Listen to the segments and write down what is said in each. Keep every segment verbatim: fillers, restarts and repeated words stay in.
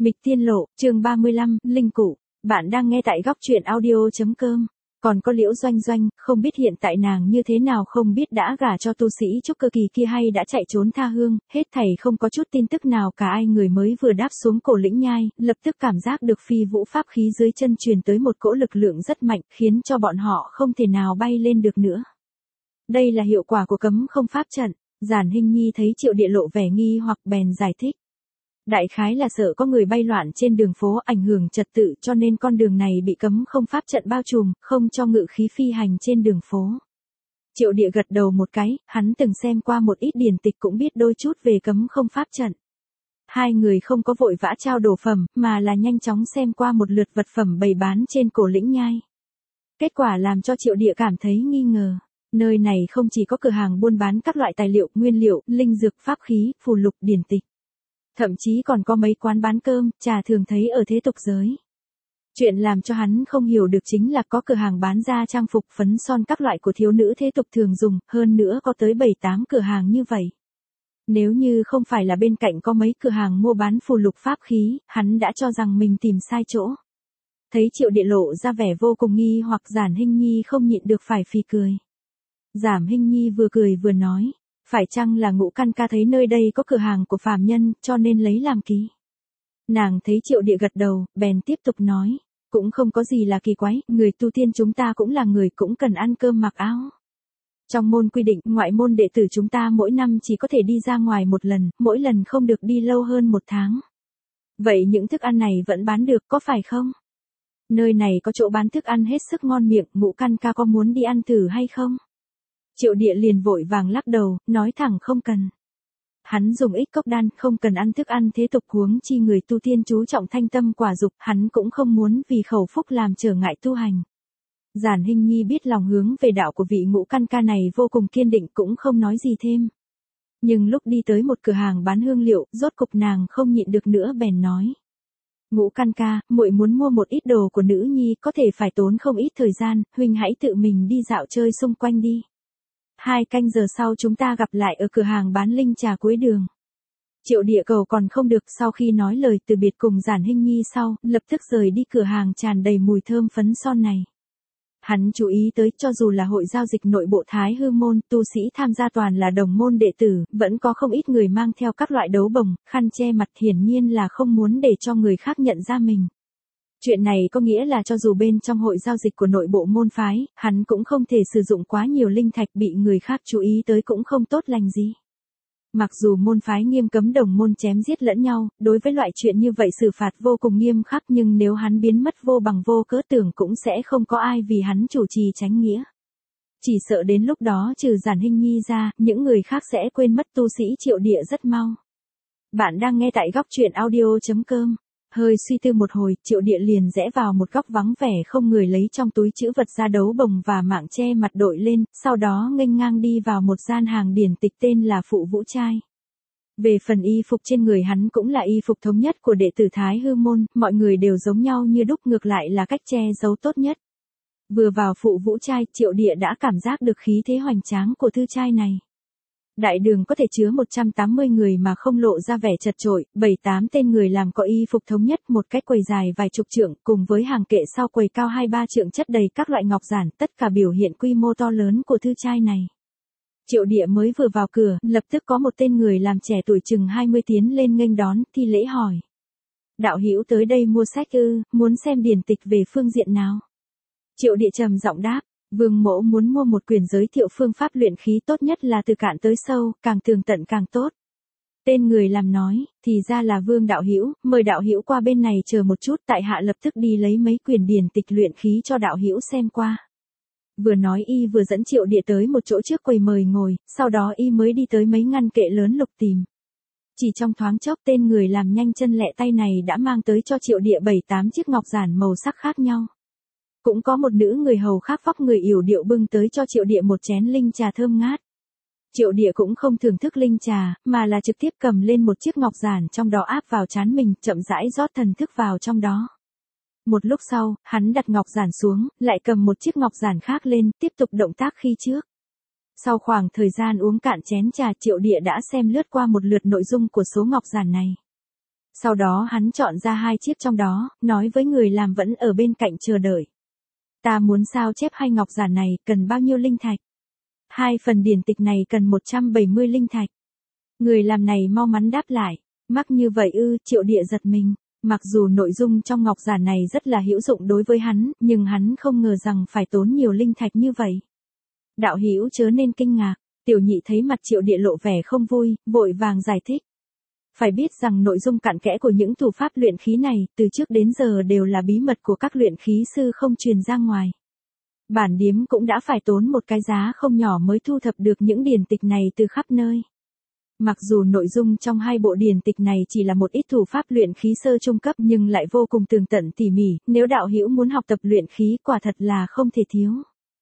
Mịch Tiên Lộ, chương ba mươi lăm, Linh Cụ. Bạn đang nghe tại góc truyện audio chấm com. Còn có Liễu Doanh Doanh, không biết hiện tại nàng như thế nào, không biết đã gả cho tu sĩ trúc cơ kỳ kia hay đã chạy trốn tha hương, hết thảy không có chút tin tức nào cả. Ai người mới vừa đáp xuống cổ lĩnh nhai, lập tức cảm giác được phi vũ pháp khí dưới chân truyền tới một cỗ lực lượng rất mạnh, khiến cho bọn họ không thể nào bay lên được nữa. Đây là hiệu quả của cấm không pháp trận. Giản Hinh Nhi thấy Triệu Địa lộ vẻ nghi hoặc bèn giải thích. Đại khái là sợ có người bay loạn trên đường phố ảnh hưởng trật tự, cho nên con đường này bị cấm không pháp trận bao trùm, không cho ngự khí phi hành trên đường phố. Triệu Địa gật đầu một cái, hắn từng xem qua một ít điển tịch cũng biết đôi chút về cấm không pháp trận. Hai người không có vội vã trao đổi phẩm, mà là nhanh chóng xem qua một lượt vật phẩm bày bán trên cổ lĩnh nhai. Kết quả làm cho Triệu Địa cảm thấy nghi ngờ. Nơi này không chỉ có cửa hàng buôn bán các loại tài liệu, nguyên liệu, linh dược, pháp khí, phù lục, điển tịch. Thậm chí còn có mấy quán bán cơm, trà thường thấy ở thế tục giới. Chuyện làm cho hắn không hiểu được chính là có cửa hàng bán ra trang phục, phấn son các loại của thiếu nữ thế tục thường dùng, hơn nữa có tới bảy tám cửa hàng như vậy. Nếu như không phải là bên cạnh có mấy cửa hàng mua bán phù lục pháp khí, hắn đã cho rằng mình tìm sai chỗ. Thấy Triệu Địa lộ ra vẻ vô cùng nghi hoặc, Giản Hinh Nhi không nhịn được phải phì cười. Giản Hinh Nhi vừa cười vừa nói. Phải chăng là Ngũ Căn ca thấy nơi đây có cửa hàng của phàm nhân, cho nên lấy làm kỳ? Nàng thấy Triệu Địa gật đầu, bèn tiếp tục nói. Cũng không có gì là kỳ quái, người tu tiên chúng ta cũng là người, cũng cần ăn cơm mặc áo. Trong môn quy định, ngoại môn đệ tử chúng ta mỗi năm chỉ có thể đi ra ngoài một lần, mỗi lần không được đi lâu hơn một tháng. Vậy những thức ăn này vẫn bán được có phải không? Nơi này có chỗ bán thức ăn hết sức ngon miệng, Ngũ Căn ca có muốn đi ăn thử hay không? Triệu Địa liền vội vàng lắc đầu, nói thẳng không cần. Hắn dùng ích cốc đan, không cần ăn thức ăn thế tục, huống chi người tu tiên chú trọng thanh tâm quả dục, hắn cũng không muốn vì khẩu phúc làm trở ngại tu hành. Giản Hinh Nhi biết lòng hướng về đạo của vị Ngũ Căn ca này vô cùng kiên định, cũng không nói gì thêm. Nhưng lúc đi tới một cửa hàng bán hương liệu, rốt cục nàng không nhịn được nữa bèn nói. Ngũ Căn ca, muội muốn mua một ít đồ của nữ nhi, có thể phải tốn không ít thời gian, huynh hãy tự mình đi dạo chơi xung quanh đi. Hai canh giờ sau chúng ta gặp lại ở cửa hàng bán linh trà cuối đường. Triệu Địa cầu còn không được, sau khi nói lời từ biệt cùng Giản Hinh Nhi sau, lập tức rời đi cửa hàng tràn đầy mùi thơm phấn son này. Hắn chú ý tới, cho dù là hội giao dịch nội bộ Thái Hư môn, tu sĩ tham gia toàn là đồng môn đệ tử, vẫn có không ít người mang theo các loại đấu bồng, khăn che mặt, hiển nhiên là không muốn để cho người khác nhận ra mình. Chuyện này có nghĩa là cho dù bên trong hội giao dịch của nội bộ môn phái, hắn cũng không thể sử dụng quá nhiều linh thạch, bị người khác chú ý tới cũng không tốt lành gì. Mặc dù môn phái nghiêm cấm đồng môn chém giết lẫn nhau, đối với loại chuyện như vậy xử phạt vô cùng nghiêm khắc, nhưng nếu hắn biến mất vô bằng vô cớ, tưởng cũng sẽ không có ai vì hắn chủ trì chánh nghĩa. Chỉ sợ đến lúc đó trừ Giản Hinh Nhi ra, những người khác sẽ quên mất tu sĩ Triệu Địa rất mau. Bạn đang nghe tại góc truyện audio chấm com. Hơi suy tư một hồi, Triệu Địa liền rẽ vào một góc vắng vẻ không người, lấy trong túi trữ vật ra đấu bồng và mạng che mặt đội lên, sau đó nghênh ngang đi vào một gian hàng điển tịch tên là Phụ Vũ Trai. Về phần y phục trên người hắn cũng là y phục thống nhất của đệ tử Thái Hư môn, mọi người đều giống nhau như đúc, ngược lại là cách che giấu tốt nhất. Vừa vào Phụ Vũ Trai, Triệu Địa đã cảm giác được khí thế hoành tráng của thư trai này. Đại đường có thể chứa một trăm tám mươi người mà không lộ ra vẻ chật chội, bảy tám tên người làm có y phục thống nhất, một cái quầy dài vài chục trượng, cùng với hàng kệ sau quầy cao hai ba trượng chất đầy các loại ngọc giản, tất cả biểu hiện quy mô to lớn của thư trai này. Triệu Địa mới vừa vào cửa, lập tức có một tên người làm trẻ tuổi chừng hai mươi tiến lên nghênh đón, thi lễ hỏi. Đạo hữu tới đây mua sách ư, muốn xem điển tịch về phương diện nào? Triệu Địa trầm giọng đáp. Vương mỗ muốn mua một quyển giới thiệu phương pháp luyện khí, tốt nhất là từ cạn tới sâu, càng tường tận càng tốt. Tên người làm nói, thì ra là Vương đạo hữu, mời đạo hữu qua bên này chờ một chút, tại hạ lập tức đi lấy mấy quyển điển tịch luyện khí cho đạo hữu xem qua. Vừa nói y vừa dẫn Triệu Địa tới một chỗ trước quầy mời ngồi, sau đó y mới đi tới mấy ngăn kệ lớn lục tìm. Chỉ trong thoáng chốc, tên người làm nhanh chân lẹ tay này đã mang tới cho Triệu Địa bảy tám chiếc ngọc giản màu sắc khác nhau. Cũng có một nữ người hầu khác vóc người yểu điệu bưng tới cho Triệu Địa một chén linh trà thơm ngát. Triệu Địa cũng không thưởng thức linh trà, mà là trực tiếp cầm lên một chiếc ngọc giản trong đó áp vào trán mình, chậm rãi rót thần thức vào trong đó. Một lúc sau, hắn đặt ngọc giản xuống, lại cầm một chiếc ngọc giản khác lên, tiếp tục động tác khi trước. Sau khoảng thời gian uống cạn chén trà, Triệu Địa đã xem lướt qua một lượt nội dung của số ngọc giản này. Sau đó hắn chọn ra hai chiếc trong đó, nói với người làm vẫn ở bên cạnh chờ đợi. Ta muốn sao chép hai ngọc giản này, cần bao nhiêu linh thạch? Hai phần điển tịch này cần một trăm bảy mươi linh thạch. Người làm này mau mắn đáp lại. Mắc như vậy ư? Triệu Địa giật mình. Mặc dù nội dung trong ngọc giản này rất là hữu dụng đối với hắn, nhưng hắn không ngờ rằng phải tốn nhiều linh thạch như vậy. Đạo hữu chớ nên kinh ngạc. Tiểu nhị thấy mặt Triệu Địa lộ vẻ không vui, vội vàng giải thích. Phải biết rằng nội dung cặn kẽ của những thủ pháp luyện khí này, từ trước đến giờ đều là bí mật của các luyện khí sư không truyền ra ngoài. Bản điếm cũng đã phải tốn một cái giá không nhỏ mới thu thập được những điển tịch này từ khắp nơi. Mặc dù nội dung trong hai bộ điển tịch này chỉ là một ít thủ pháp luyện khí sơ trung cấp nhưng lại vô cùng tường tận tỉ mỉ, nếu đạo hữu muốn học tập luyện khí quả thật là không thể thiếu.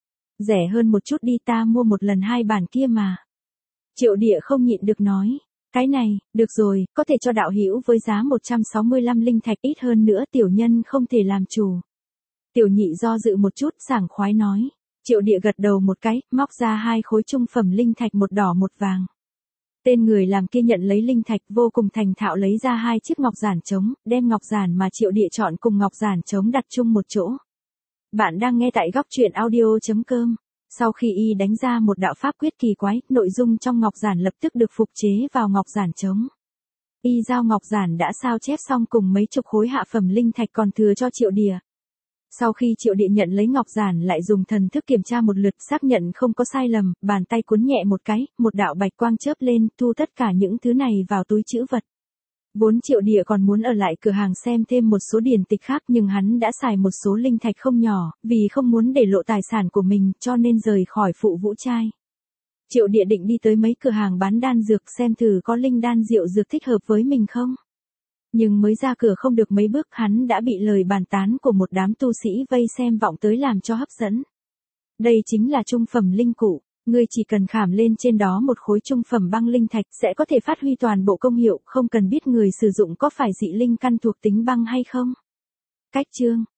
Rẻ hơn một chút đi, ta mua một lần hai bản kia mà. Triệu Địa không nhịn được nói. Cái này, được rồi, có thể cho đạo hữu với giá một trăm sáu mươi lăm linh thạch, ít hơn nữa tiểu nhân không thể làm chủ. Tiểu nhị do dự một chút, sảng khoái nói. Triệu Địa gật đầu một cái, móc ra hai khối trung phẩm linh thạch, một đỏ một vàng. Tên người làm kia nhận lấy linh thạch, vô cùng thành thạo lấy ra hai chiếc ngọc giản trống, đem ngọc giản mà Triệu Địa chọn cùng ngọc giản trống đặt chung một chỗ. Bạn đang nghe tại góc truyện audio chấm com. Sau khi y đánh ra một đạo pháp quyết kỳ quái, nội dung trong ngọc giản lập tức được phục chế vào ngọc giản trống. Y giao ngọc giản đã sao chép xong cùng mấy chục khối hạ phẩm linh thạch còn thừa cho Triệu Địa. Sau khi Triệu Địa nhận lấy ngọc giản lại dùng thần thức kiểm tra một lượt, xác nhận không có sai lầm, bàn tay cuốn nhẹ một cái, một đạo bạch quang chớp lên, thu tất cả những thứ này vào túi trữ vật. Vốn Triệu Địa còn muốn ở lại cửa hàng xem thêm một số điển tịch khác nhưng hắn đã xài một số linh thạch không nhỏ, vì không muốn để lộ tài sản của mình cho nên rời khỏi phụ vũ trai. Triệu Địa định đi tới mấy cửa hàng bán đan dược xem thử có linh đan rượu dược thích hợp với mình không. Nhưng mới ra cửa không được mấy bước hắn đã bị lời bàn tán của một đám tu sĩ vây xem vọng tới làm cho hấp dẫn. Đây chính là trung phẩm linh cụ. Ngươi chỉ cần khảm lên trên đó một khối trung phẩm băng linh thạch sẽ có thể phát huy toàn bộ công hiệu, không cần biết người sử dụng có phải dị linh căn thuộc tính băng hay không. Cách chương